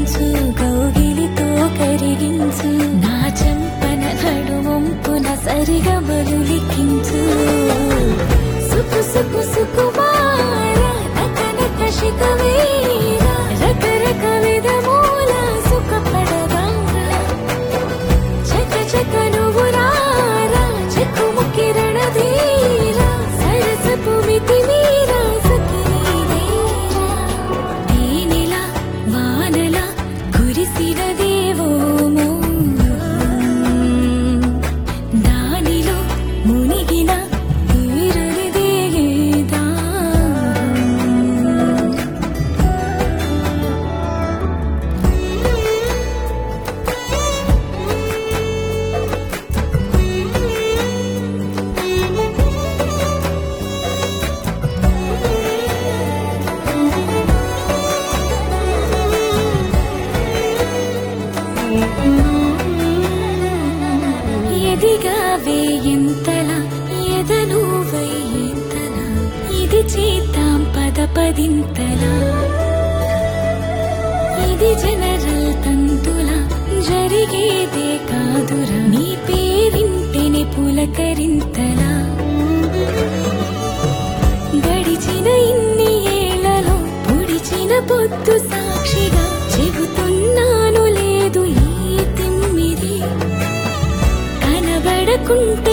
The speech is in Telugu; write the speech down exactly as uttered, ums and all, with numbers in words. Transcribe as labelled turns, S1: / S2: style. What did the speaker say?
S1: కవ్వించు కౌగిలితో కరిగించు నా చెంపన నడుమొంపున సరిగమలు లిఖించు సుకు సుకు సుకుమార నకనక శిఖవీర రకరక విధమూల సుఖపడగాంగ చక చక నువ్వు రారా చెక్కుముకి రణధీర సరసపు మితి మీరా సఖినీదేరా తేనెలా వానలా కురిసినదేవో దానిలో మునిగిన తీరనిదేదా ఎదిగావే ఎంతలా ఎదను వయ్యేంతలా ఇది చేద్దాం పద పదింతలా ఇది జనరల్ తంతులా జరిగేదే కాదురా నీ పేరింటిని పులకరింతలా గడిచిన ఇన్ని ఏళ్లలో పొడిచిన పొద్దు సాక్షిగా చెబుతున్నాను లేదు ఈ తిమ్మిరి కనబడకుంటే